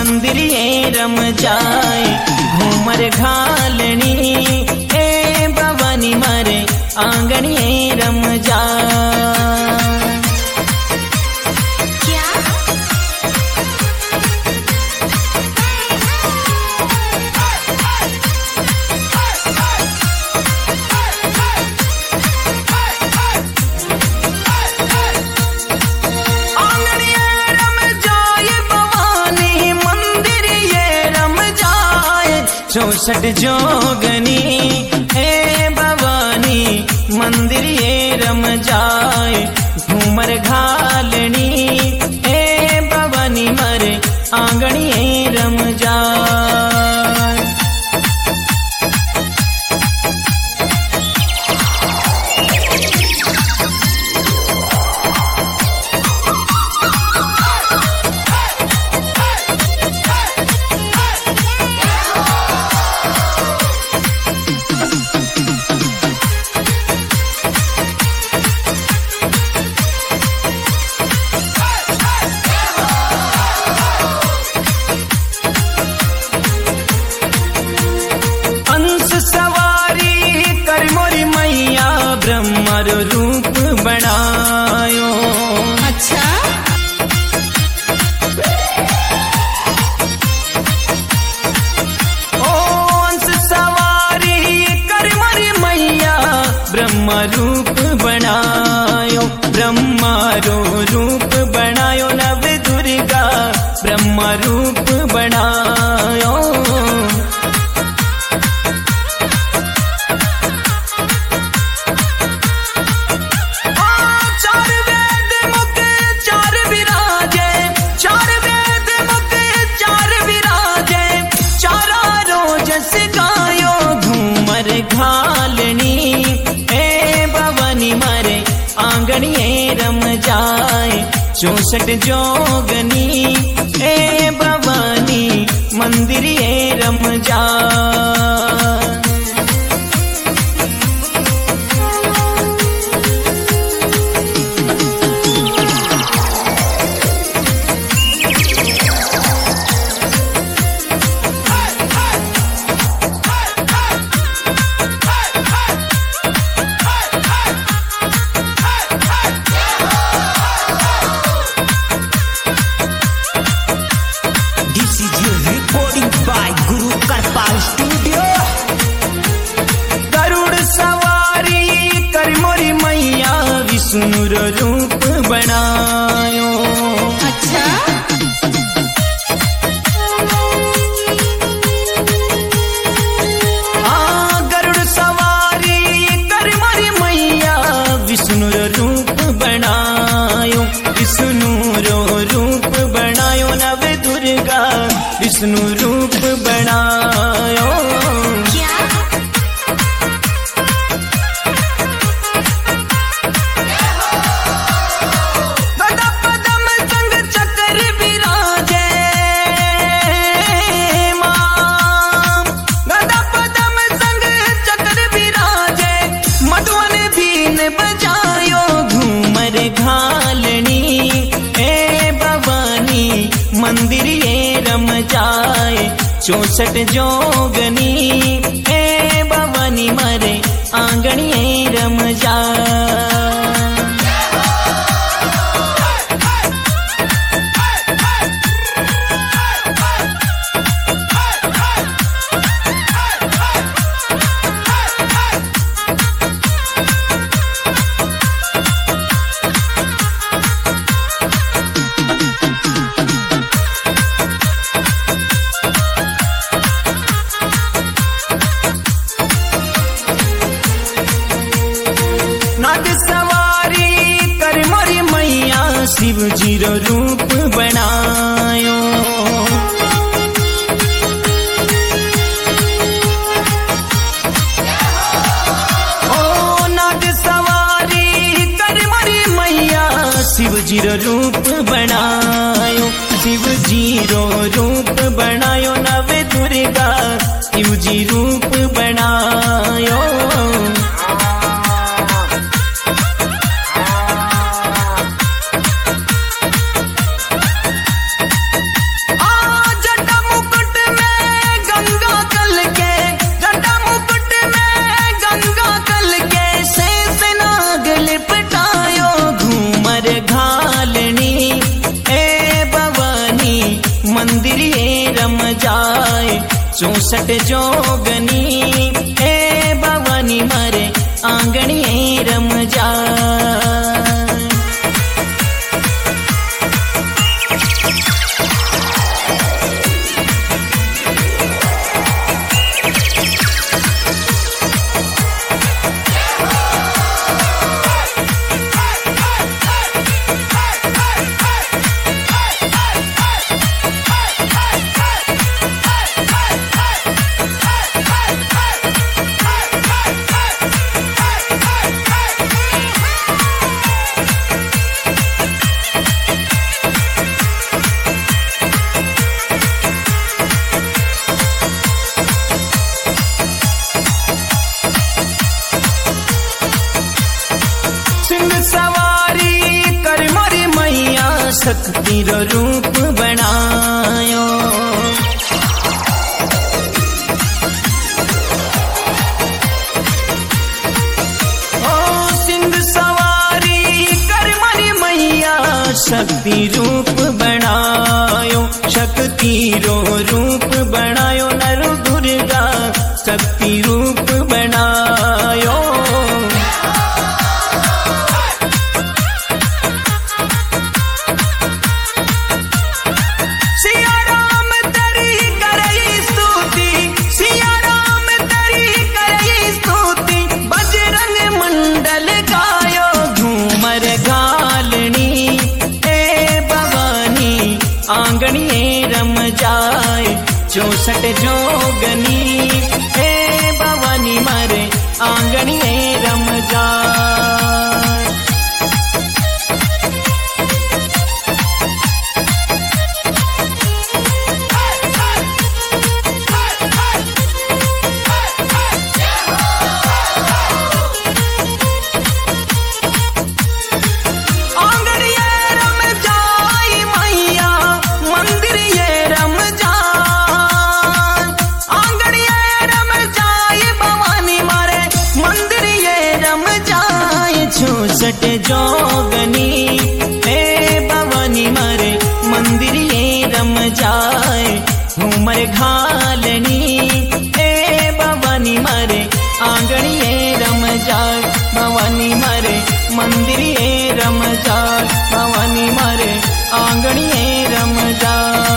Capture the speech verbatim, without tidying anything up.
मंदिर ये रम जाए घूमर घालनी ए भवानी मारे आंगन ये रम जाए। चौसठ जोगनी हे भवानी मंदिर ये रम जाए घूमर घालनी हे भवानी मरे आंगन ये रम जाए। ब्रह्मर रूप बनायो। अच्छा ओ अंश सवारी कर मरी मैया ब्रह्म रूप बनायो। ब्रह्मारो रूप बनायो नव दुर्गा ब्रह्म रूप बनायो। घालनी ए भवानी मारे आंगन ये रम जाए चौसठ जोगनी ए भवानी मंदिर ये रम जाए। विष्णुर रूप बनायो। अच्छा आ गरुड़ सवारी कर मरी मैया विष्णुर रूप बनायो। विष्णुरो रूप बनायो नव दुर्गा विष्णु रूप बनायो। मंदिर ये रम जाए चौसठ जोगनी ए भवानी मरे आंगन ये रम जाए। शिव जी रो रूप बनायो। ओ नाग सवारी कर मरी मैया शिव जी रो रूप बनायो। शिव जी रो रूप बनायो नव दुर्गा शिव जी रूप बनायो। आ जट मंदिर ये रम जाए चौसठ जोगनी हे भवानी मारे आंगन ये रम जाए। सवारी कर मोरी मैया शक्ति रो रूप बनायो। ओ सिंह सवारी कर मोरी मैया शक्ति रूप बनायो। शक्ति रो रूप बनायो नर दुर्गा शक्ति रूप बनायो। आंगन ये रम जाए चौसठ जोगनी हे भवानी मारे आंगन ये रम जाए। चौसठ जोगनी हे भवानी मारे मंदिर ये रम जाए। घूमर घालनी हे भवानी मारे आंगन ये रम जाए। भवानी मारे मंदिर ये रम जाए। भवानी मारे आंगन ये रम जाए।